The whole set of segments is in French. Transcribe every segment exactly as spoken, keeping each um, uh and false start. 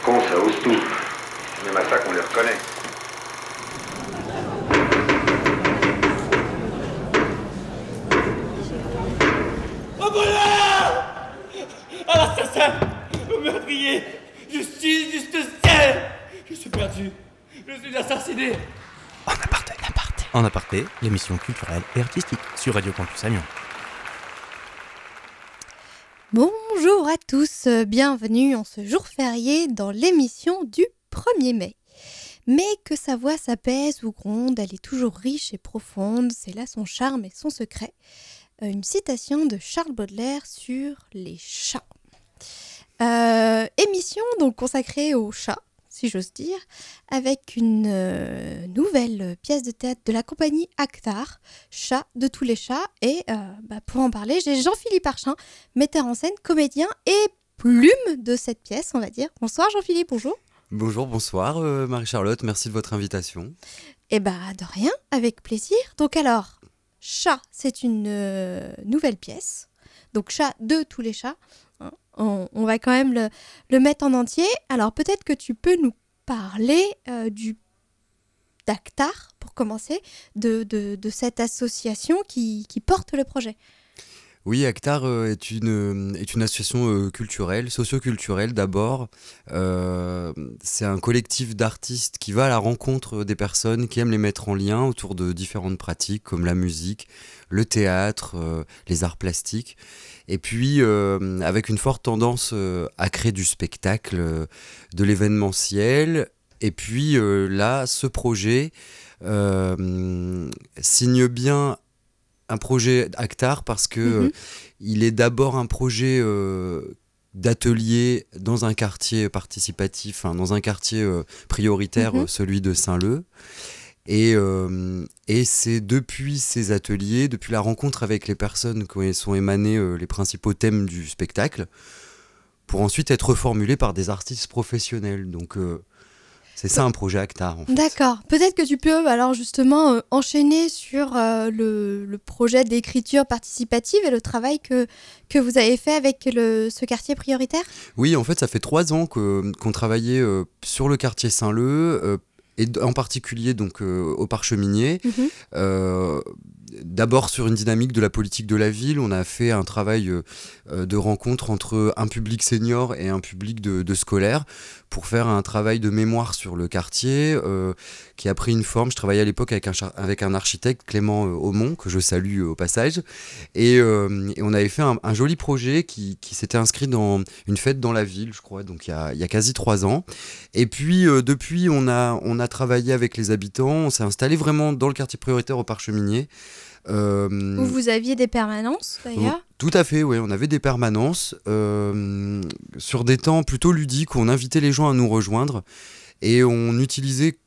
Con, ça ose tout. C'est même à ça qu'on les reconnaît. Au voleur! À l'assassin! Au meurtrier! Justice, justicier! Je suis perdu. Je suis assassiné. En aparté, en aparté. En aparté, l'émission culturelle et artistique sur Radio Campus Amiens. Bonjour à tous, bienvenue en ce jour férié dans l'émission du premier mai. Mais que sa voix s'apaise ou gronde, elle est toujours riche et profonde, c'est là son charme et son secret. Une citation de Charles Baudelaire sur les chats. Euh, émission donc consacrée aux chats, si j'ose dire, avec une euh, nouvelle pièce de théâtre de la compagnie Actar, Chat de tous les chats. Et euh, bah, pour en parler, j'ai Jean-Philippe Archin, metteur en scène, comédien et plume de cette pièce, on va dire. Bonsoir Jean-Philippe, bonjour. Bonjour, bonsoir euh, Marie-Charlotte, merci de votre invitation. Eh bah de rien, avec plaisir. Donc alors, Chat, c'est une euh, nouvelle pièce. Donc Chat de tous les chats. On, on va quand même le, le mettre en entier. Alors peut-être que tu peux nous parler euh, du d'Actar, pour commencer, de, de, de cette association qui, qui porte le projet. Oui, Actar euh, est, une, est une association euh, culturelle, socio-culturelle d'abord. Euh, c'est un collectif d'artistes qui va à la rencontre des personnes qui aiment les mettre en lien autour de différentes pratiques comme la musique, le théâtre, euh, les arts plastiques. Et puis, euh, avec une forte tendance euh, à créer du spectacle, euh, de l'événementiel. Et puis euh, là, ce projet euh, signe bien un projet Actar parce que mmh. euh, il est d'abord un projet euh, d'atelier dans un quartier participatif, hein, dans un quartier euh, prioritaire, mmh. euh, celui de Saint-Leu. Et, euh, et c'est depuis ces ateliers, depuis la rencontre avec les personnes qui sont émanés euh, les principaux thèmes du spectacle, pour ensuite être reformulés par des artistes professionnels. Donc euh, c'est ça un projet Actar en fait. D'accord. Peut-être que tu peux alors justement euh, enchaîner sur euh, le, le projet d'écriture participative et le travail que, que vous avez fait avec le, ce quartier prioritaire. Oui, en fait ça fait trois ans que, qu'on travaillait euh, sur le quartier Saint-Leu, euh, et en particulier donc euh, au Parcheminier. Mmh. Euh, D'abord sur une dynamique de la politique de la ville, on a fait un travail euh, de rencontre entre un public senior et un public de, de scolaires pour faire un travail de mémoire sur le quartier euh, qui a pris une forme. Je travaillais à l'époque avec un, avec un architecte, Clément euh, Aumont, que je salue euh, au passage. Et, euh, et on avait fait un, un joli projet qui, qui s'était inscrit dans une fête dans la ville, je crois, donc il y a, il y a quasi trois ans. Et puis euh, depuis, on a, on a travaillé avec les habitants, on s'est installé vraiment dans le quartier prioritaire au Parcheminier. Euh, Où vous aviez des permanences d'ailleurs ? Tout à fait, oui, on avait des permanences euh, sur des temps plutôt ludiques où on invitait les gens à nous rejoindre et on utilisait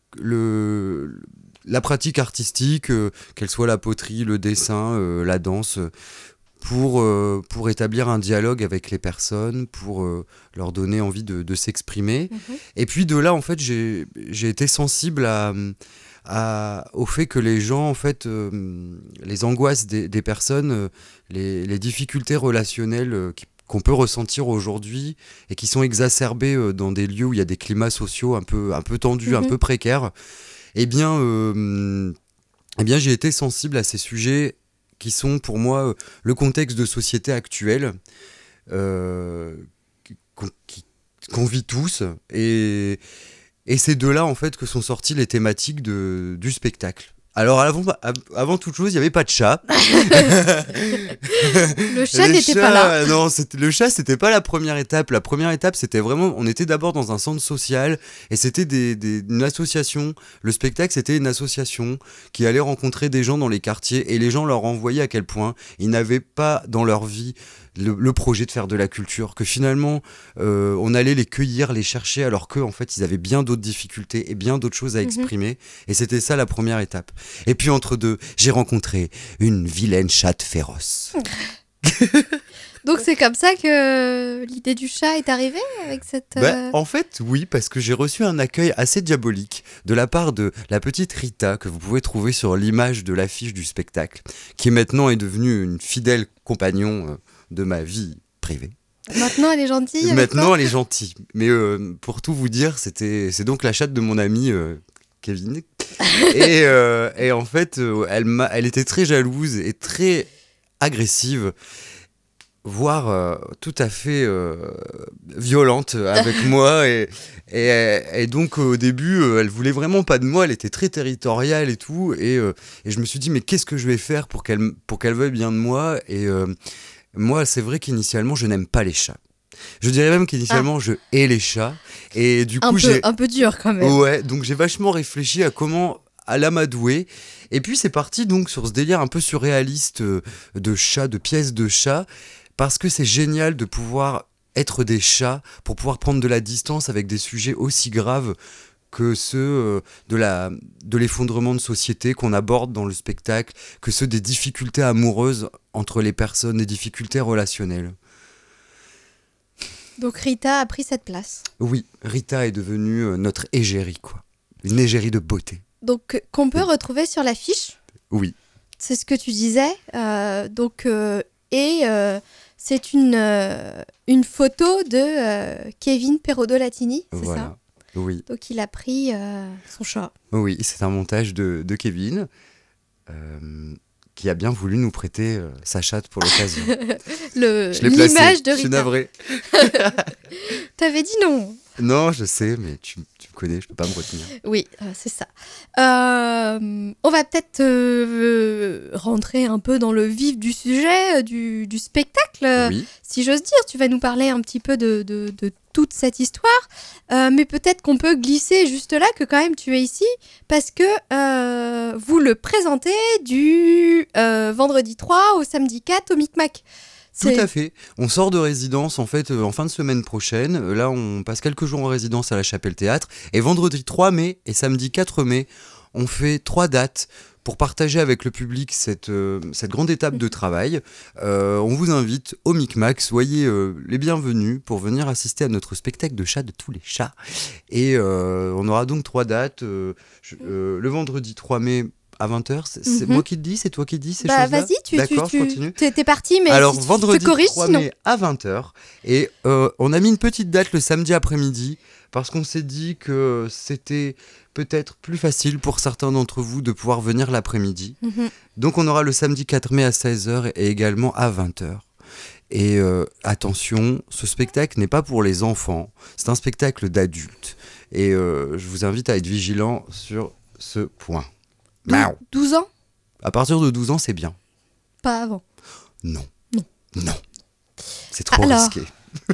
le, la pratique artistique, euh, qu'elle soit la poterie, le dessin, euh, la danse, pour, euh, pour établir un dialogue avec les personnes, pour euh, leur donner envie de, de s'exprimer. Mmh. Et puis de là, en fait, j'ai, j'ai été sensible à... À, au fait que les gens, en fait, euh, les angoisses des, des personnes, euh, les, les difficultés relationnelles euh, qui, qu'on peut ressentir aujourd'hui et qui sont exacerbées euh, dans des lieux où il y a des climats sociaux un peu, un peu tendus, mmh. un peu précaires, eh bien, euh, eh bien, j'ai été sensible à ces sujets qui sont pour moi euh, le contexte de société actuelle euh, qu'on, qui, qu'on vit tous et Et c'est de là, en fait, que sont sorties les thématiques de, du spectacle. Alors, avant, avant toute chose, il n'y avait pas de chat. Le chat le n'était chat, pas là. Non, c'était, le chat, c'était pas la première étape. La première étape, c'était vraiment... On était d'abord dans un centre social et c'était des, des, une association. Le spectacle, c'était une association qui allait rencontrer des gens dans les quartiers et les gens leur envoyaient à quel point ils n'avaient pas dans leur vie le, le projet de faire de la culture, que finalement euh, on allait les cueillir, les chercher alors qu'en en fait ils avaient bien d'autres difficultés et bien d'autres choses à exprimer. Mmh. Et c'était ça la première étape. Et puis entre deux, j'ai rencontré une vilaine chatte féroce. Donc c'est comme ça que l'idée du chat est arrivée avec cette... Euh... Ben, en fait, oui, parce que j'ai reçu un accueil assez diabolique de la part de la petite Rita, que vous pouvez trouver sur l'image de l'affiche du spectacle, qui maintenant est devenue une fidèle compagnon de ma vie privée. Maintenant, elle est gentille avec Maintenant, toi elle est gentille. Mais euh, pour tout vous dire, c'était, c'est donc la chatte de mon ami euh, Kevin. et, euh, et en fait, euh, elle, m'a, elle était très jalouse et très agressive, voire euh, tout à fait euh, violente avec moi. Et, et, et donc, au début, euh, elle voulait vraiment pas de moi. Elle était très territoriale et tout. Et, euh, et je me suis dit, mais qu'est-ce que je vais faire pour qu'elle, pour qu'elle veuille bien de moi ? Et euh, moi, c'est vrai qu'initialement, je n'aime pas les chats. Je dirais même qu'initialement, ah. je hais les chats. Et du coup, un peu, j'ai... un peu dur quand même. Ouais, donc j'ai vachement réfléchi à comment à l'amadouer. Et puis, c'est parti donc sur ce délire un peu surréaliste de chats, de pièces de chats, parce que c'est génial de pouvoir être des chats pour pouvoir prendre de la distance avec des sujets aussi graves que ceux de, la, de l'effondrement de société qu'on aborde dans le spectacle, que ceux des difficultés amoureuses entre les personnes, des difficultés relationnelles. Donc Rita a pris cette place. Oui, Rita est devenue notre égérie, quoi. Une égérie de beauté. Donc qu'on peut retrouver sur l'affiche. Oui. C'est ce que tu disais. Euh, donc, euh, et euh, c'est une, euh, une photo de euh, Kevin Perodo-Latini, c'est voilà. ça ? Oui. Donc il a pris euh, son chat. Oui, c'est un montage de, de Kevin euh, qui a bien voulu nous prêter euh, sa chatte pour l'occasion. Le, je l'ai l'image placé. de Rita. Je suis navré. T'avais dit non. Non, je sais, mais tu, tu me connais, je peux pas me retenir. Oui, euh, c'est ça. Euh, on va peut-être euh, rentrer un peu dans le vif du sujet, euh, du, du spectacle, oui. si j'ose dire. Tu vas nous parler un petit peu de, de, de toute cette histoire, euh, mais peut-être qu'on peut glisser juste là que quand même tu es ici, parce que euh, vous le présentez du euh, vendredi trois au samedi quatre au Micmac. C'est... Tout à fait. On sort de résidence en fait euh, en fin de semaine prochaine. Euh, là, on passe quelques jours en résidence à la Chapelle Théâtre. Et vendredi trois mai et samedi quatre mai, on fait trois dates pour partager avec le public cette, euh, cette grande étape de travail. Euh, on vous invite au Micmac. Soyez euh, les bienvenus pour venir assister à notre spectacle de chats de tous les chats. Et euh, on aura donc trois dates. Euh, je, euh, le vendredi trois mai... à vingt heures, c'est, c'est mm-hmm. moi qui le dis, c'est toi qui le dis ces bah, choses-là ? Vas-y, tu, D'accord, tu, je continue. T'es, t'es parti, mais alors, si tu, vendredi tu te corriges, trois sinon. mai à vingt heures, et euh, on a mis une petite date le samedi après-midi, parce qu'on s'est dit que c'était peut-être plus facile pour certains d'entre vous de pouvoir venir l'après-midi. Mm-hmm. Donc on aura le samedi quatre mai à seize heures et également à vingt heures. Et euh, attention, ce spectacle n'est pas pour les enfants, c'est un spectacle d'adultes. Et euh, je vous invite à être vigilant sur ce point. douze ans ? À partir de douze ans, c'est bien. Pas avant. Non. Non. Non. C'est trop Alors, risqué.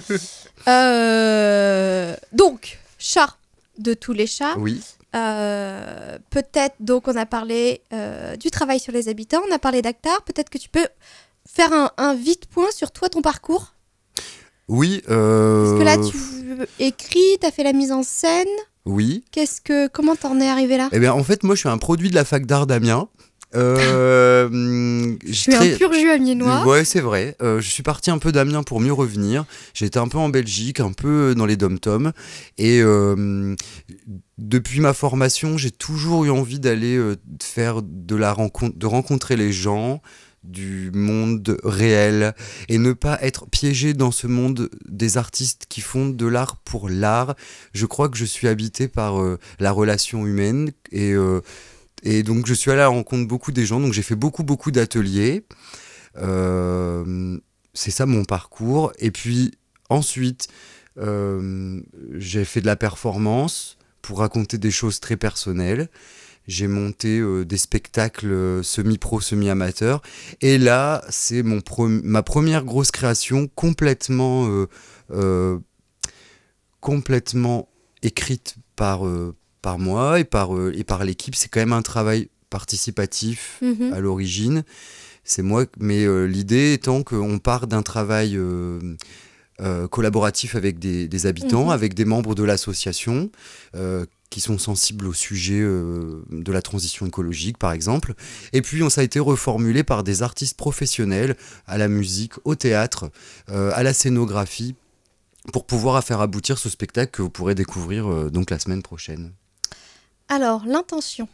euh, donc, chat de tous les chats. Oui. Euh, peut-être, donc, on a parlé euh, du travail sur les habitants, on a parlé d'Actar. Peut-être que tu peux faire un, un vite point sur toi, ton parcours. Oui. Euh... Parce que là, tu écris, tu as fait la mise en scène. Oui. Qu'est-ce que, comment t'en es arrivé là ? Eh bien, en fait, moi, je suis un produit de la fac d'art d'Amiens. Euh, je suis très... un pur jus amiénois. Ouais, c'est vrai. Euh, je suis parti un peu d'Amiens pour mieux revenir. J'ai été un peu en Belgique, un peu dans les dom-toms. Et euh, depuis ma formation, j'ai toujours eu envie d'aller euh, faire de la rencontre, de rencontrer les gens, du monde réel, et ne pas être piégé dans ce monde des artistes qui font de l'art pour l'art. Je crois que je suis habité par euh, la relation humaine, et, euh, et donc je suis allé à la rencontre de beaucoup des gens, donc j'ai fait beaucoup beaucoup d'ateliers. Euh, c'est ça mon parcours. Et puis ensuite, euh, j'ai fait de la performance pour raconter des choses très personnelles. J'ai monté euh, des spectacles euh, semi-pro, semi-amateur. Et là, c'est mon pre- ma première grosse création complètement, euh, euh, complètement écrite par, euh, par moi et par, euh, et par l'équipe. C'est quand même un travail participatif mmh. à l'origine. C'est moi, mais euh, l'idée étant qu'on part d'un travail euh, euh, collaboratif avec des, des habitants, mmh. avec des membres de l'association, euh, qui sont sensibles au sujet euh, de la transition écologique, par exemple. Et puis, on, ça a été reformulé par des artistes professionnels, à la musique, au théâtre, euh, à la scénographie, pour pouvoir faire aboutir ce spectacle que vous pourrez découvrir euh, donc la semaine prochaine. Alors, l'intention.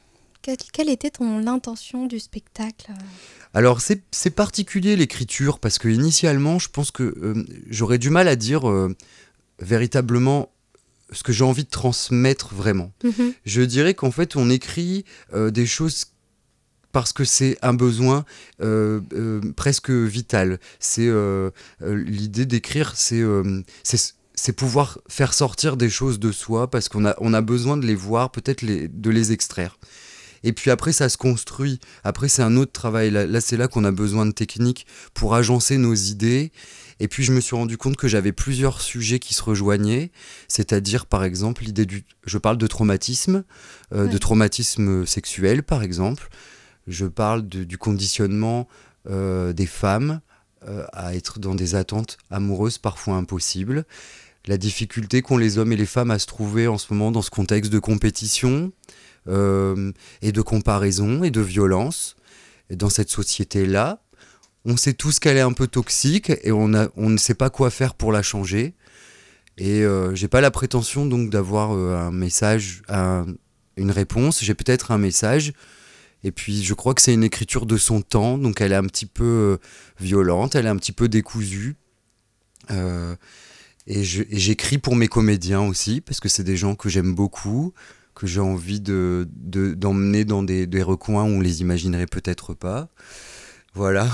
quelle, quelle était ton intention du spectacle? Alors c'est, c'est particulier l'écriture parce que initialement je pense que euh, j'aurais du mal à dire euh, véritablement ce que j'ai envie de transmettre vraiment. Mhm. Je dirais qu'en fait on écrit euh, des choses parce que c'est un besoin euh, euh, presque vital. C'est euh, euh, l'idée d'écrire, c'est, euh, c'est c'est pouvoir faire sortir des choses de soi parce qu'on a on a besoin de les voir, peut-être les, de les extraire. Et puis après, ça se construit. Après, c'est un autre travail. Là, là, c'est là qu'on a besoin de techniques pour agencer nos idées. Et puis, je me suis rendu compte que j'avais plusieurs sujets qui se rejoignaient. C'est-à-dire, par exemple, l'idée du... Je parle de traumatisme, euh, Ouais. de traumatisme sexuel, par exemple. Je parle de- du conditionnement euh, des femmes euh, à être dans des attentes amoureuses parfois impossibles. La difficulté qu'ont les hommes et les femmes à se trouver en ce moment dans ce contexte de compétition. Euh, et de comparaison et de violence. Et dans cette société-là, on sait tous qu'elle est un peu toxique et on, a, on ne sait pas quoi faire pour la changer. Et euh, j'ai pas la prétention donc d'avoir euh, un message, un- une réponse. J'ai peut-être un message. Et puis je crois que c'est une écriture de son temps, donc elle est un petit peu euh, violente, elle est un petit peu décousue. Euh, et, je- et j'écris pour mes comédiens aussi, parce que c'est des gens que j'aime beaucoup, que j'ai envie de, de- d'emmener dans des, des recoins où on les imaginerait peut-être pas. Voilà.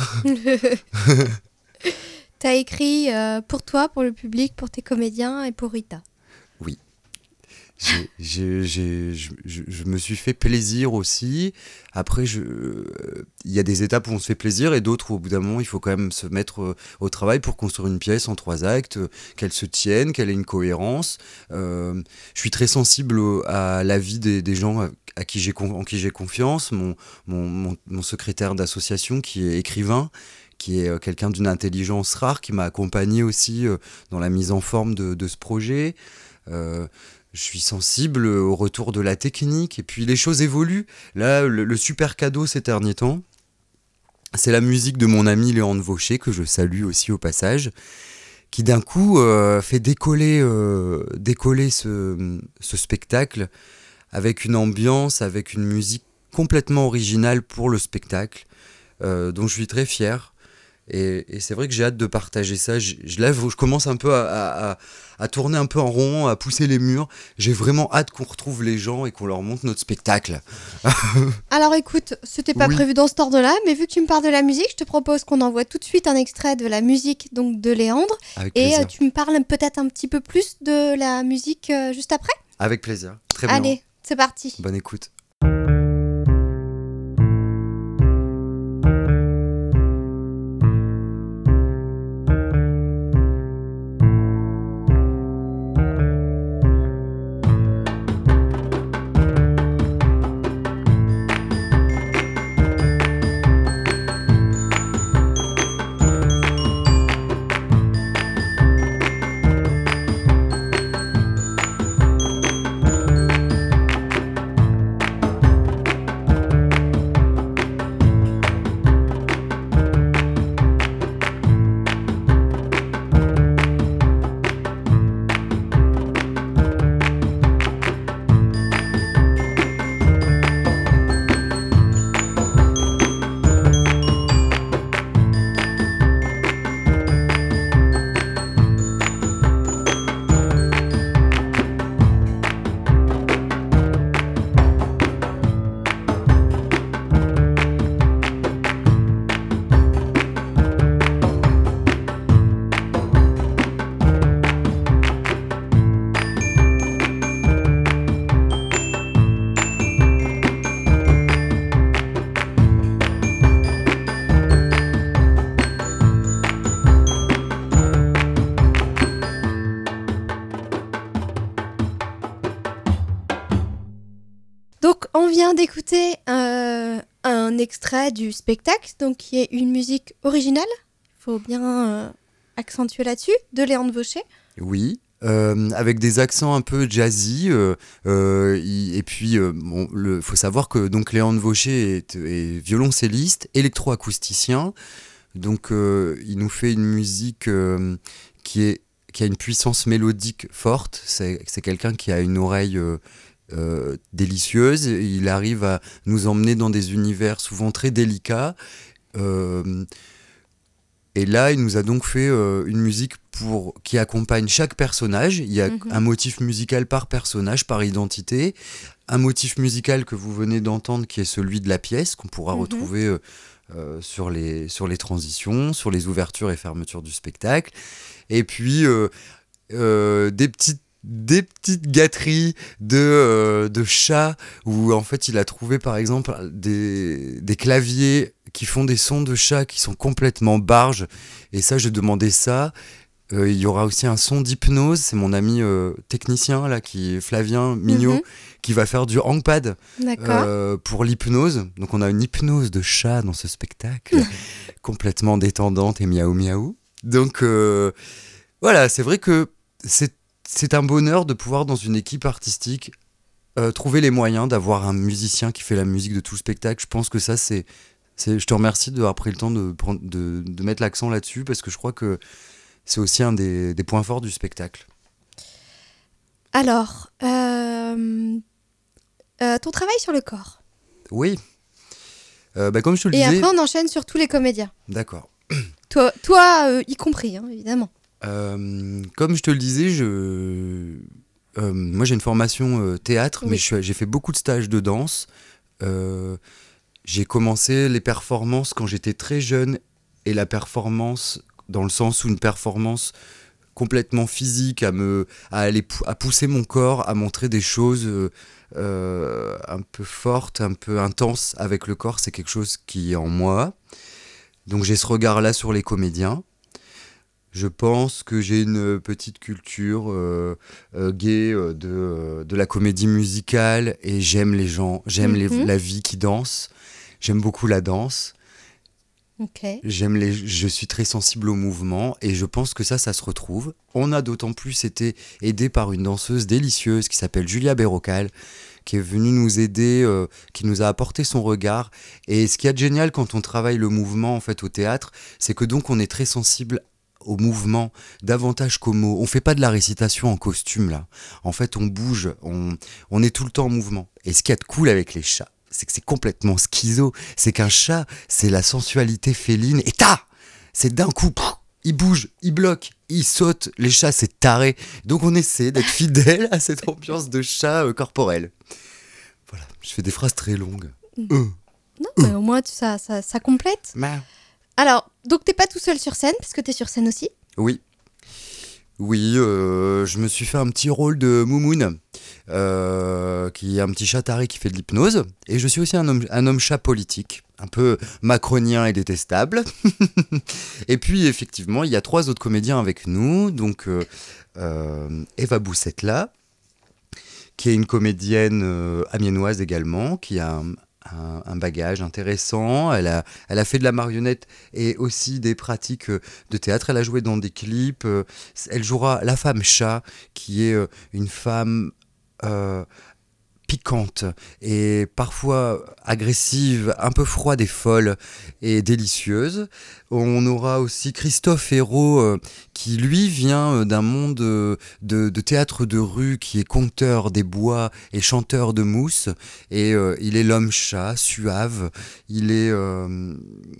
T'as écrit euh, pour toi, pour le public, pour tes comédiens et pour Rita. J'ai, j'ai- j'ai- je, je- je me suis fait plaisir aussi. Après, je- euh, il y a des étapes où on se fait plaisir et d'autres où, au bout d'un moment, il faut quand même se mettre euh, au travail pour construire une pièce en trois actes, euh, qu'elle se tienne, qu'elle ait une cohérence. Euh, je suis très sensible au- à l'avis des, des gens à, à qui j'ai, con- en qui j'ai confiance. Mon, mon, mon, mon secrétaire d'association qui est écrivain, qui est euh, quelqu'un d'une intelligence rare, qui m'a accompagné aussi euh, dans la mise en forme de, de ce projet. Euh, je suis sensible au retour de la technique et puis les choses évoluent. Là, le, le super cadeau ces derniers temps, c'est la musique de mon ami Léon Vaucher, que je salue aussi au passage, qui d'un coup euh, fait décoller, euh, décoller ce, ce spectacle avec une ambiance, avec une musique complètement originale pour le spectacle, euh, dont je suis très fier. Et, et c'est vrai que j'ai hâte de partager ça. Je, je, lève, je commence un peu à, à, à, à tourner un peu en rond, à pousser les murs. J'ai vraiment hâte qu'on retrouve les gens et qu'on leur montre notre spectacle. Alors écoute, c'était pas Oui. prévu dans cet ordre-là, mais vu que tu me parles de la musique, je te propose qu'on envoie tout de suite un extrait de la musique donc de Léandre. Avec Et plaisir. euh, tu me parles peut-être un petit peu plus de la musique euh, juste après. Avec plaisir. Très bien. Allez, c'est parti. Bonne écoute. Donc on vient d'écouter euh, un extrait du spectacle, donc qui est une musique originale, il faut bien euh, accentuer là-dessus, de Léandre Vaucher. Oui. Euh, avec des accents un peu jazzy euh, euh, il- et puis il bon, faut savoir que donc Léon Vaucher est, est violoncelliste, électroacousticien, donc euh, il nous fait une musique euh, qui, est, qui a une puissance mélodique forte. C'est, c'est quelqu'un qui a une oreille euh, euh, délicieuses. Il arrive à nous emmener dans des univers souvent très délicats. Euh, et là, il nous a donc fait euh, une musique pour, qui accompagne chaque personnage. Il y a mm-hmm. un motif musical par personnage, par identité. Un motif musical que vous venez d'entendre qui est celui de la pièce, qu'on pourra mm-hmm. retrouver euh, euh, sur, les, sur les transitions, sur les ouvertures et fermetures du spectacle. Et puis, euh, euh, des petites des petites gâteries de, euh, de chats où en fait il a trouvé par exemple des, des claviers qui font des sons de chats qui sont complètement barges, et ça j'ai demandé ça. Euh, il y aura aussi un son d'hypnose, c'est mon ami euh, technicien là, qui est Flavien Mignot, mm-hmm. qui va faire du hangpad euh, pour l'hypnose. Donc on a une hypnose de chat dans ce spectacle complètement détendante et miaou miaou. Donc euh, voilà, c'est vrai que c'est C'est un bonheur de pouvoir, dans une équipe artistique, euh, trouver les moyens d'avoir un musicien qui fait la musique de tout le spectacle. Je pense que ça, c'est... c'est je te remercie d'avoir pris le temps de, de, de mettre l'accent là-dessus, parce que je crois que c'est aussi un des, des points forts du spectacle. Alors, euh, euh, ton travail sur le corps. Oui. Euh, bah, comme je te le Et disais... après, on enchaîne sur tous les comédiens. D'accord. Toi, toi euh, y compris, hein, évidemment. Euh, comme je te le disais, je, euh, moi j'ai une formation euh, théâtre, oui. mais je suis, j'ai fait beaucoup de stages de danse. Euh, j'ai commencé les performances quand j'étais très jeune, et la performance dans le sens où une performance complètement physique, à, me, à, aller, à pousser mon corps, à montrer des choses euh, euh, un peu fortes, un peu intenses avec le corps, c'est quelque chose qui est en moi. Donc j'ai ce regard-là sur les comédiens. Je pense que j'ai une petite culture euh, euh, gay euh, de, euh, de la comédie musicale, et j'aime les gens, j'aime mm-hmm. les, la vie qui danse, j'aime beaucoup la danse. Okay. J'aime les, je suis très sensible au mouvement, et je pense que ça, ça se retrouve. On a d'autant plus été aidé par une danseuse délicieuse qui s'appelle Julia Berrocal, qui est venue nous aider, euh, qui nous a apporté son regard. Et ce qu'il y a de génial quand on travaille le mouvement en fait, au théâtre, c'est que donc on est très sensible au mouvement, davantage qu'aux mots. On fait pas de la récitation en costume, là. En fait, on bouge, on, on est tout le temps en mouvement. Et ce qu'il y a de cool avec les chats, c'est que c'est complètement schizo. C'est qu'un chat, c'est la sensualité féline, et ta c'est d'un coup, pff, il bouge, il bloque, il saute. Les chats, c'est taré. Donc on essaie d'être fidèle à cette ambiance de chat euh, corporel. Voilà, je fais des phrases très longues. Mmh. Euh. Non, mais au moins, tu, ça, ça, ça complète. Bah. Alors, donc t'es pas tout seul sur scène, parce que t'es sur scène aussi ? Oui. Oui, euh, je me suis fait un petit rôle de Moumoun, euh, qui est un petit chat taré qui fait de l'hypnose. Et je suis aussi un homme, un homme chat politique, un peu macronien et détestable. Et puis, effectivement, il y a trois autres comédiens avec nous. Donc, euh, euh, Eva Boussette-là, qui est une comédienne euh, amiénoise également, qui a un, un, un bagage intéressant. Elle a, elle a fait de la marionnette et aussi des pratiques de théâtre. Elle a joué dans des clips. Elle jouera la femme chat, qui est une femme euh, piquante et parfois agressive, un peu froide et folle et délicieuse. On aura aussi Christophe Hérault, euh, qui lui vient euh, d'un monde euh, de, de théâtre de rue, qui est conteur des bois et chanteur de mousse. Et euh, il est l'homme chat, suave. Il est... Euh,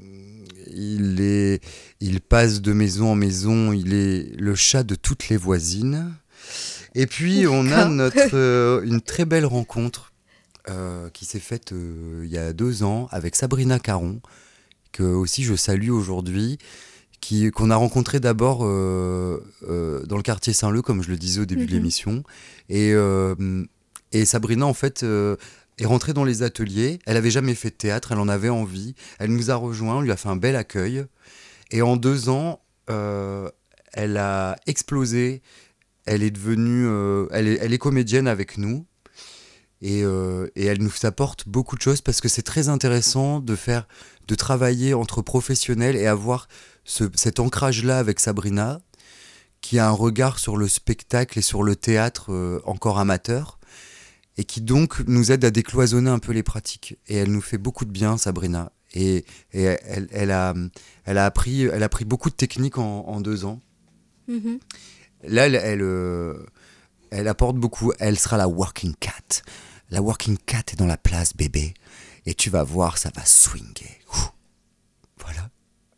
il est... Il passe de maison en maison. Il est le chat de toutes les voisines. Et puis, on a notre, euh, une très belle rencontre euh, qui s'est faite euh, il y a deux ans avec Sabrina Caron, que aussi je salue aujourd'hui, qui, qu'on a rencontré d'abord euh, euh, dans le quartier Saint-Leu, comme je le disais au début mm-hmm. de l'émission. Et, euh, et Sabrina, en fait, euh, est rentrée dans les ateliers. Elle n'avait jamais fait de théâtre, elle en avait envie. Elle nous a rejoints, on lui a fait un bel accueil. Et en deux ans, euh, elle a explosé. Elle est devenue, euh, elle est, elle est comédienne avec nous, et, euh, et elle nous apporte beaucoup de choses, parce que c'est très intéressant de faire, de travailler entre professionnels et avoir ce, cet ancrage-là avec Sabrina, qui a un regard sur le spectacle et sur le théâtre euh, encore amateur, et qui donc nous aide à décloisonner un peu les pratiques. Et elle nous fait beaucoup de bien, Sabrina. Et, et elle, elle, a, elle, a appris, elle a appris beaucoup de techniques en, en deux ans. Mm-hmm. Là, elle, elle, euh, elle apporte beaucoup. Elle sera la working cat. La Working Cat est dans la place, bébé. Et tu vas voir, ça va swinguer. Ouh. Voilà.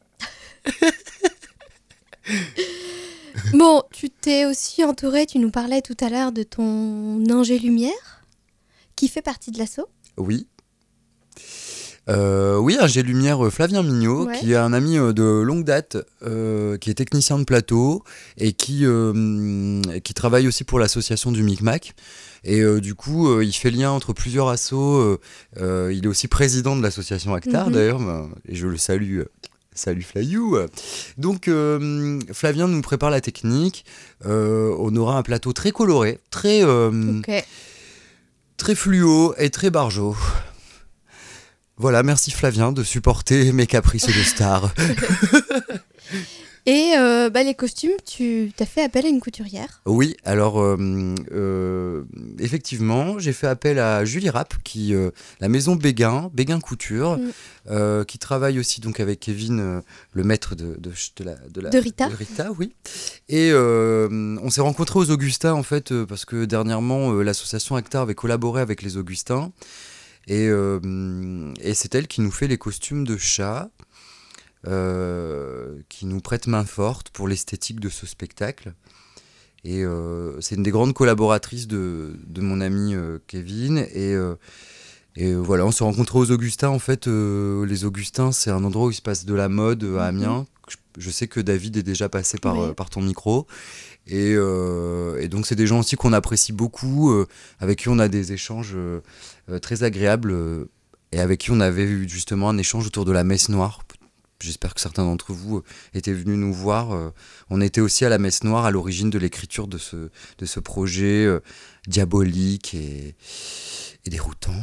Bon, tu t'es aussi entouré, tu nous parlais tout à l'heure de ton Ingé Lumière, qui fait partie de l'asso. Oui. Euh, oui, un G Lumière, Flavien Mignot, Ouais. qui est un ami euh, de longue date, euh, qui est technicien de plateau et qui, euh, qui travaille aussi pour l'association du Micmac. Et euh, du coup, euh, il fait lien entre plusieurs assos. Euh, euh, il est aussi président de l'association Actar, Mhm. d'ailleurs, ben, et je le salue. euh, Salut Flayou. Donc euh, Flavien nous prépare la technique. Euh, on aura un plateau très coloré, très, euh, Ok. très fluo et très barjo. Voilà, merci Flavien de supporter mes caprices de star. Et euh, bah, les costumes, tu t'as fait appel à une couturière. Oui, alors euh, euh, effectivement, j'ai fait appel à Julie Rapp, qui euh, la maison Béguin, Béguin Couture, Mm. euh, qui travaille aussi donc avec Kevin, euh, le maître de, de, de la, de, la, De Rita. de Rita, oui. Et euh, on s'est rencontrés aux Augustins en fait, euh, parce que dernièrement euh, l'association Actar avait collaboré avec les Augustins, et, euh, et c'est elle qui nous fait les costumes de chat. Euh, qui nous prête main forte pour l'esthétique de ce spectacle. Et euh, c'est une des grandes collaboratrices de, de mon ami euh, Kevin. Et, euh, et euh, voilà, on s'est rencontrés aux Augustins. En fait, euh, les Augustins, c'est un endroit où il se passe de la mode euh, à Amiens. Je, je sais que David est déjà passé par, Ouais. euh, par ton micro. Et, euh, et donc, c'est des gens aussi qu'on apprécie beaucoup, euh, avec qui on a des échanges euh, euh, très agréables, euh, et avec qui on avait eu justement un échange autour de la messe noire. J'espère que certains d'entre vous euh, étaient venus nous voir. Euh, on était aussi à la Messe Noire à l'origine de l'écriture de ce, de ce projet euh, diabolique et, et déroutant.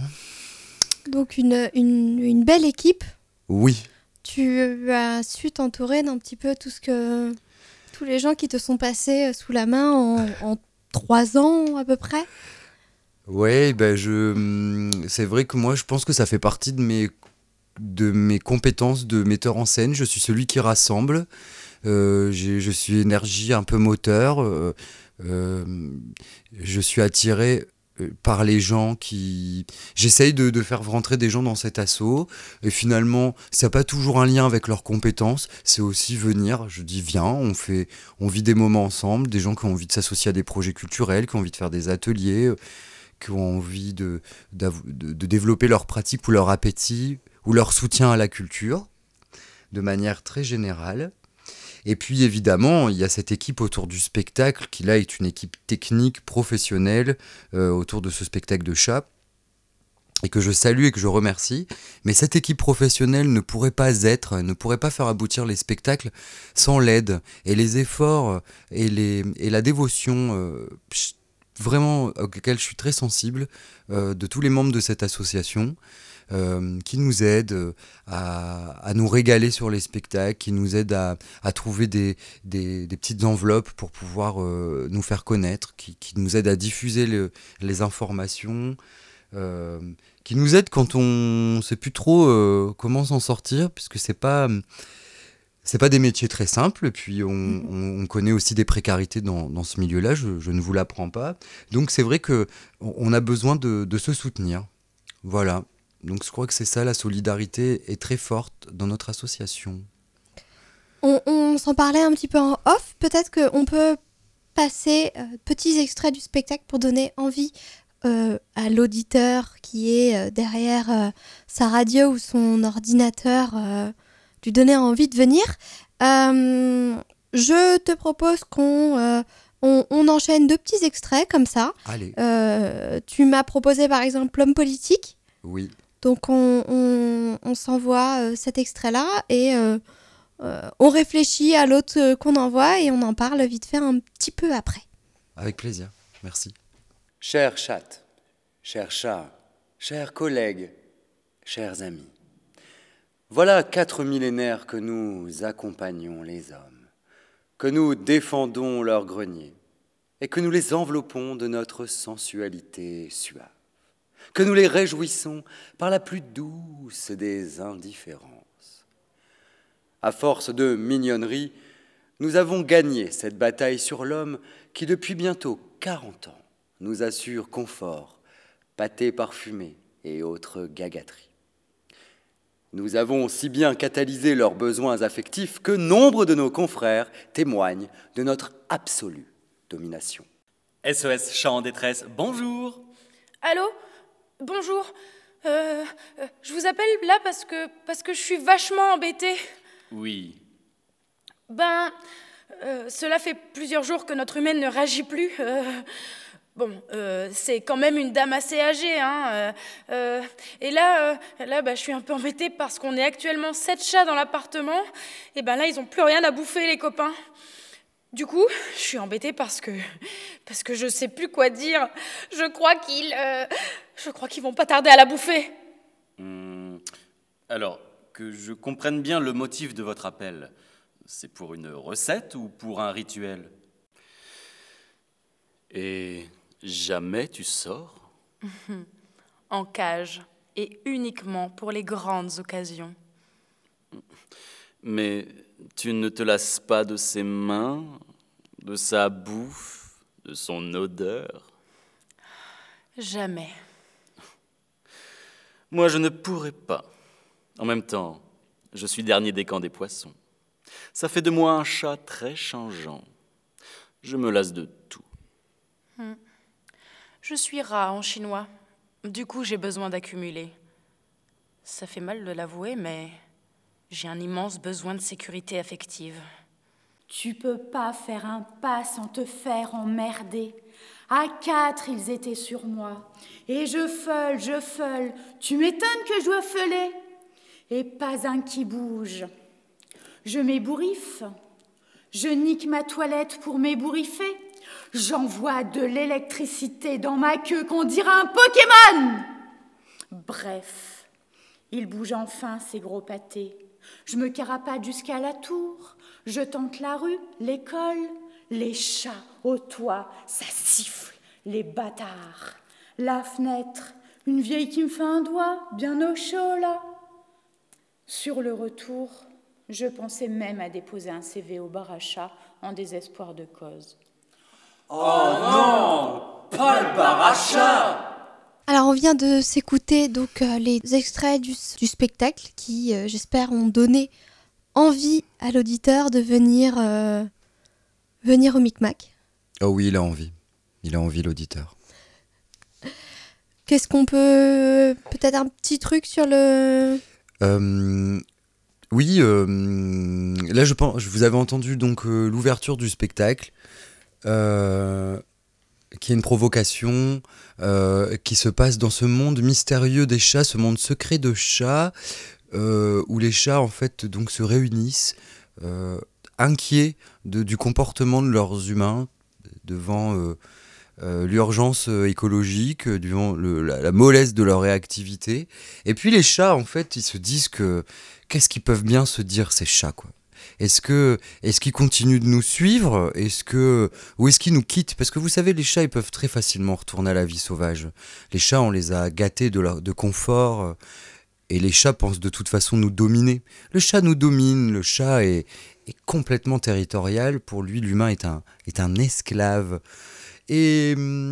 Donc une, une, une belle équipe. Oui, Tu as su t'entourer d'un petit peu tout ce que tous les gens qui te sont passés sous la main en, en trois ans à peu près. ouais, ben je, hum, c'est vrai que moi je pense que ça fait partie de mes, de mes compétences de metteur en scène. Je suis celui qui rassemble. Euh, j'ai- je suis énergie, un peu moteur. Euh, euh, je suis attiré euh, par les gens qui... J'essaye de, de faire rentrer des gens dans cet assaut. Et finalement, ça n'a pas toujours un lien avec leurs compétences. C'est aussi venir, je dis viens, on, fait, on vit des moments ensemble, des gens qui ont envie de s'associer à des projets culturels, qui ont envie de faire des ateliers, euh, qui ont envie de, d'av- de, de développer leur pratique ou leur appétit ou leur soutien à la culture, de manière très générale. Et puis évidemment, il y a cette équipe autour du spectacle, qui là est une équipe technique, professionnelle, euh, autour de ce spectacle de chat, et que je salue et que je remercie. Mais cette équipe professionnelle ne pourrait pas être, ne pourrait pas faire aboutir les spectacles sans l'aide et les efforts et, les, et la dévotion euh, pch, vraiment auxquels je suis très sensible euh, de tous les membres de cette association. Euh, qui nous aident euh, à, à nous régaler sur les spectacles, qui nous aident à, à trouver des, des, des petites enveloppes pour pouvoir euh, nous faire connaître, qui, qui nous aident à diffuser le, les informations, euh, qui nous aident quand on ne sait plus trop euh, comment s'en sortir, puisque c'est pas... C'est pas des métiers très simples, et puis on, on, on connaît aussi des précarités dans, dans ce milieu-là, je, je ne vous l'apprends pas. Donc c'est vrai qu'on on a besoin de, de se soutenir. Voilà. Donc je crois que c'est ça, la solidarité est très forte dans notre association. On, on s'en parlait un petit peu en off. Peut-être qu'on peut passer euh, petits extraits du spectacle pour donner envie euh, à l'auditeur qui est euh, derrière euh, sa radio ou son ordinateur, euh, lui donner envie de venir. Euh, je te propose qu'on euh, on, on enchaîne deux petits extraits comme ça. Allez, Euh, tu m'as proposé par exemple L'homme politique. oui. Donc on, on, on s'envoie euh, cet extrait-là et euh, euh, on réfléchit à l'autre euh, qu'on envoie et on en parle vite fait un petit peu après. Avec plaisir, merci. Chère chatte, cher chat, chers collègues, chers amis, voilà quatre millénaires que nous accompagnons les hommes, que nous défendons leur grenier et que nous les enveloppons de notre sensualité suave, que nous les réjouissons par la plus douce des indifférences. À force de mignonnerie, nous avons gagné cette bataille sur l'homme qui, depuis bientôt quarante ans, nous assure confort, pâtés parfumés et autres gagateries. Nous avons si bien catalysé leurs besoins affectifs que nombre de nos confrères témoignent de notre absolue domination. S O S Chant en détresse, bonjour. Allô ? Bonjour. Euh, euh, je vous appelle là parce que, parce que je suis vachement embêtée. Oui. Ben, euh, cela fait plusieurs jours que notre humaine ne réagit plus. Euh, bon, euh, c'est quand même une dame assez âgée, hein. Euh, euh, et là, euh, là bah, je suis un peu embêtée parce qu'on est actuellement sept chats dans l'appartement. Et ben là, ils n'ont plus rien à bouffer, les copains. Du coup, je suis embêtée parce que, parce que je sais plus quoi dire. Je crois qu'ils, euh, je crois qu'ils vont pas tarder à la bouffer. Hum, alors, que je comprenne bien le motif de votre appel, c'est pour une recette ou pour un rituel ? Et jamais tu sors ? En cage, et uniquement pour les grandes occasions. Mais tu ne te lasses pas de ses mains, de sa bouffe, de son odeur ? Jamais. Moi, je ne pourrais pas. En même temps, je suis dernier des camps des poissons. Ça fait de moi un chat très changeant. Je me lasse de tout. Hmm. Je suis rat en chinois. Du coup, j'ai besoin d'accumuler. Ça fait mal de l'avouer, mais j'ai un immense besoin de sécurité affective. Tu peux pas faire un pas sans te faire emmerder. À quatre, ils étaient sur moi. Et je feule, je feule. Tu m'étonnes que je dois feuler. Et pas un qui bouge. Je m'ébouriffe. Je nique ma toilette pour m'ébouriffer. J'envoie de l'électricité dans ma queue qu'on dirait un Pokémon. Bref, il bouge enfin ces gros pâtés. Je me carapate jusqu'à la tour. Je tente la rue, l'école. Les chats au toit, ça siffle, les bâtards. La fenêtre, une vieille qui me fait un doigt, bien au chaud là. Sur le retour, je pensais même à déposer un C V au bar à chat en désespoir de cause. Oh non, pas le bar à chat. Alors on vient de s'écouter donc euh, les extraits du, du spectacle qui, euh, j'espère, ont donné envie à l'auditeur de venir, euh, venir au Micmac. Oh oui, il a envie. Il a envie, l'auditeur. Qu'est-ce qu'on peut... Peut-être un petit truc sur le... Euh, oui, euh, là je pense, vous avez entendu donc euh, l'ouverture du spectacle, euh, qui est une provocation, euh, qui se passe dans ce monde mystérieux des chats, ce monde secret de chats, euh, où les chats en fait donc se réunissent, euh, inquiets de, du comportement de leurs humains devant euh, euh, l'urgence écologique, devant le, la, la mollesse de leur réactivité. Et puis les chats en fait ils se disent que qu'est-ce qu'ils peuvent bien se dire ces chats quoi. Est-ce que est-ce qu'ils continuent de nous suivre ? Est-ce que ou est-ce qu'ils nous quittent ? Parce que vous savez, les chats, ils peuvent très facilement retourner à la vie sauvage. Les chats, on les a gâtés de, leur, de confort, et les chats pensent de toute façon nous dominer. Le chat nous domine, le chat est, est complètement territorial. Pour lui, l'humain est un, est un esclave. Et,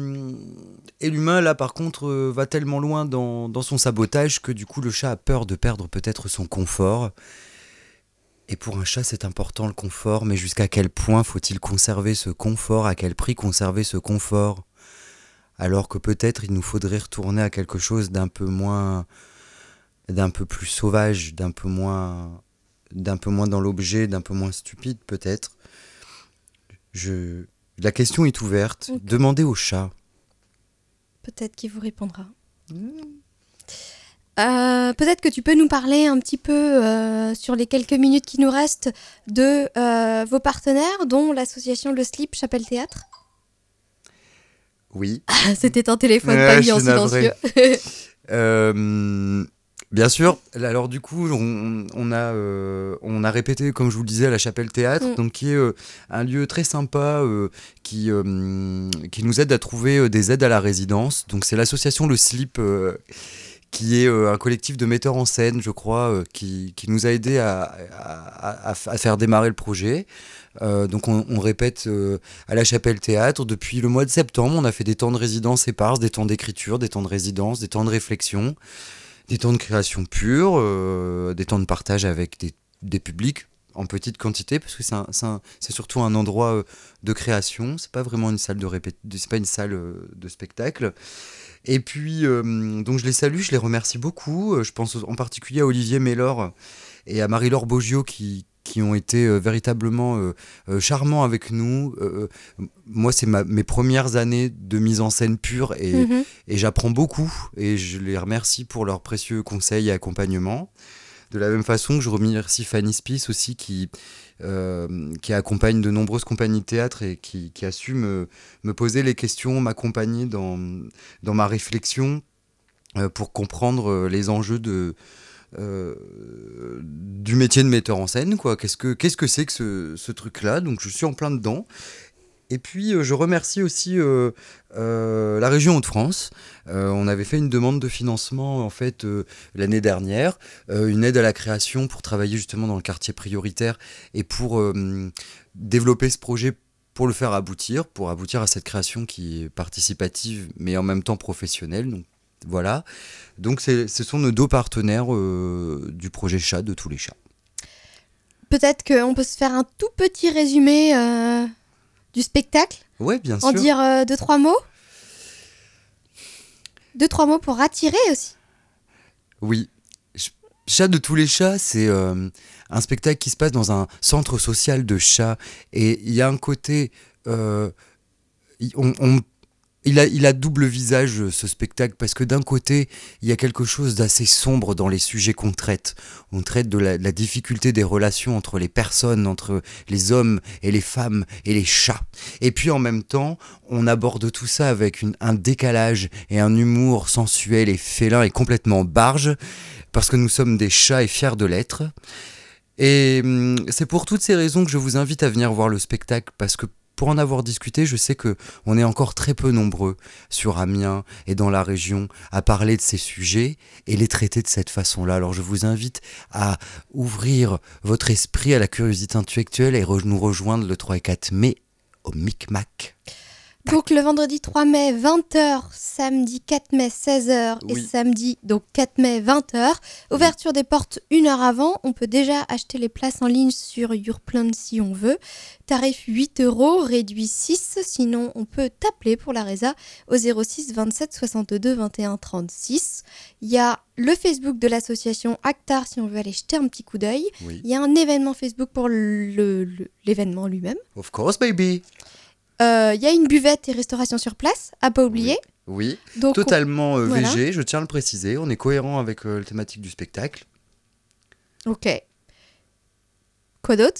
et l'humain, là, par contre, va tellement loin dans, dans son sabotage que du coup, le chat a peur de perdre peut-être son confort. Et pour un chat, c'est important le confort, mais jusqu'à quel point faut-il conserver ce confort ? À quel prix conserver ce confort ? Alors que peut-être il nous faudrait retourner à quelque chose d'un peu moins, d'un peu plus sauvage, d'un peu moins, d'un peu moins dans l'objet, d'un peu moins stupide peut-être. Je, la question est ouverte. Okay. Demandez au chat. Peut-être qu'il vous répondra. Mmh. Euh, peut-être que tu peux nous parler un petit peu, euh, sur les quelques minutes qui nous restent, de euh, vos partenaires, dont l'association Le Slip Chapelle Théâtre. Oui. C'était un téléphone ouais, pas mis en silencieux. euh, bien sûr. Alors du coup, on, on, a, euh, on a répété, comme je vous le disais, à la Chapelle Théâtre, mm. donc, qui est euh, un lieu très sympa euh, qui, euh, qui nous aide à trouver euh, des aides à la résidence. Donc c'est l'association Le Slip... Euh, qui est euh, un collectif de metteurs en scène, je crois, euh, qui, qui nous a aidés à, à, à, à faire démarrer le projet. Euh, donc on, on répète euh, à la Chapelle Théâtre depuis le mois de septembre. On a fait des temps de résidence éparses, des temps d'écriture, des temps de résidence, des temps de réflexion, des temps de création pure, euh, des temps de partage avec des, des publics en petite quantité, parce que c'est, un, c'est, un, c'est surtout un endroit euh, de création. C'est pas vraiment une salle de répét... c'est pas une salle euh, de spectacle. Et puis, euh, donc je les salue, je les remercie beaucoup. Je pense en particulier à Olivier Mellor et à Marie-Laure Boggio qui, qui ont été euh, véritablement euh, euh, charmants avec nous. Euh, moi, c'est ma, mes premières années de mise en scène pure et, mmh. et j'apprends beaucoup. Et je les remercie pour leurs précieux conseils et accompagnement. De la même façon que je remercie Fanny Spice aussi qui, euh, qui accompagne de nombreuses compagnies de théâtre et qui, qui a su me, me poser les questions, m'accompagner dans, dans ma réflexion euh, pour comprendre les enjeux de, euh, du métier de metteur en scène, quoi. Qu'est-ce que, qu'est-ce que c'est que ce, ce truc-là ? Donc je suis en plein dedans. Et puis, euh, je remercie aussi euh, euh, la région Hauts-de-France. Euh, on avait fait une demande de financement en fait euh, l'année dernière, euh, une aide à la création pour travailler justement dans le quartier prioritaire et pour euh, développer ce projet pour le faire aboutir, pour aboutir à cette création qui est participative mais en même temps professionnelle. Donc voilà. Donc c'est, ce sont nos deux partenaires euh, du projet Chat de tous les chats. Peut-être qu'on peut se faire un tout petit résumé euh... du spectacle ? Ouais, bien sûr. En dire euh, deux, trois mots ? Deux, trois mots pour attirer aussi. Oui. Chat de tous les chats, c'est euh, un spectacle qui se passe dans un centre social de chats. Et il y a un côté... Euh, on, on, il, a, il a double visage, ce spectacle, parce que d'un côté, il y a quelque chose d'assez sombre dans les sujets qu'on traite. On traite de la, de la difficulté des relations entre les personnes, entre les hommes et les femmes et les chats. Et puis en même temps, on aborde tout ça avec une, un décalage et un humour sensuel et félin et complètement barge, parce que nous sommes des chats et fiers de l'être. Et hum, c'est pour toutes ces raisons que je vous invite à venir voir le spectacle, parce que pour en avoir discuté, je sais qu'on est encore très peu nombreux sur Amiens et dans la région à parler de ces sujets et les traiter de cette façon-là. Alors je vous invite à ouvrir votre esprit à la curiosité intellectuelle et re- nous rejoindre le trois et quatre mai au Micmac. Donc le vendredi trois mai, vingt heures, samedi quatre mai, seize heures Oui. et samedi donc quatre mai, vingt heures. Ouverture des portes une heure avant. On peut déjà acheter les places en ligne sur Yourplan si on veut. Tarif huit euros, réduit six. Sinon, on peut t'appeler pour la résa au zéro six vingt-sept soixante-deux vingt et un trente-six. Il y a le Facebook de l'association Actar si on veut aller jeter un petit coup d'œil. Oui. Il y a un événement Facebook pour le, le, l'événement lui-même. Of course, baby. Il euh, y a une buvette et restauration sur place, à pas oublier. Oui, Donc, totalement euh, voilà. V G, je tiens à le préciser. On est cohérent avec euh, la thématique du spectacle. Ok. Quoi d'autre ?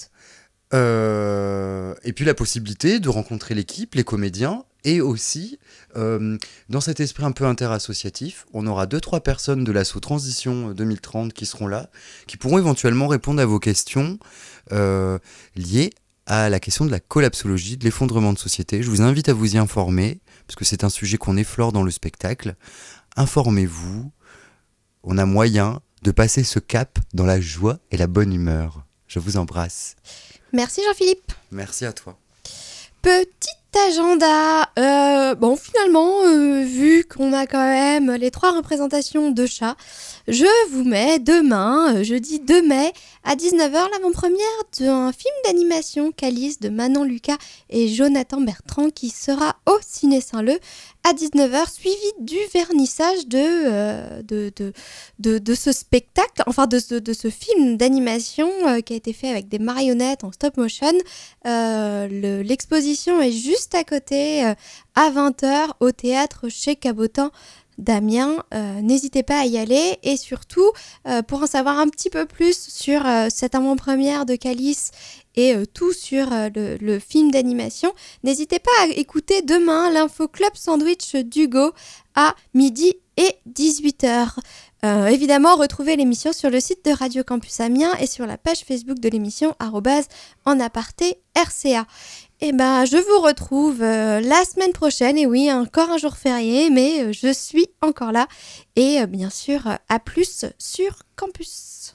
Euh, et puis la possibilité de rencontrer l'équipe, les comédiens, et aussi, euh, dans cet esprit un peu interassociatif, on aura deux trois personnes de l'asso Transition deux mille trente qui seront là, qui pourront éventuellement répondre à vos questions euh, liées à la question de la collapsologie, de l'effondrement de société. Je vous invite à vous y informer, parce que c'est un sujet qu'on effleure dans le spectacle. Informez-vous, on a moyen de passer ce cap dans la joie et la bonne humeur. Je vous embrasse. Merci Jean-Philippe. Merci à toi. Petit agenda. Euh, bon, finalement, euh, vu qu'on a quand même les trois représentations de chats, je vous mets demain, jeudi deux mai, à dix-neuf heures, l'avant-première d'un film d'animation Calice de Manon Lucas et Jonathan Bertrand qui sera au Ciné Saint-Leu à dix-neuf heures, suivi du vernissage de, euh, de, de, de, de ce spectacle, enfin de ce, de ce film d'animation euh, qui a été fait avec des marionnettes en stop motion. Euh, le, l'exposition est juste à côté, euh, à vingt heures, au théâtre chez Cabotin d'Amiens. Euh, n'hésitez pas à y aller, et surtout, euh, pour en savoir un petit peu plus sur euh, cette avant-première de Calice et euh, tout sur euh, le, le film d'animation, n'hésitez pas à écouter demain l'Info Club Sandwich d'Hugo à midi et dix-huit heures. Euh, évidemment, retrouvez l'émission sur le site de Radio Campus Amiens et sur la page Facebook de l'émission arobase en aparté R C A. Eh ben, je vous retrouve euh, la semaine prochaine. Et oui, encore un jour férié, mais euh, je suis encore là. Et euh, bien sûr, euh, à plus sur campus.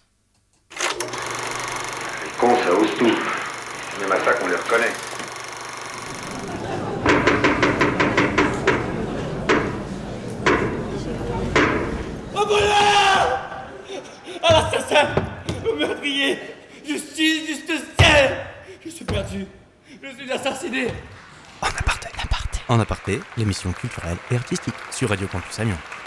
Les cons, ça ose tout. C'est même à ça qu'on les reconnaît. Au bonheur! À l'assassin! Au meurtrier! Justice, justicier! Je suis perdu! Je suis assassiné! En aparté, en aparté, l'émission culturelle et artistique sur Radio Campus Amiens.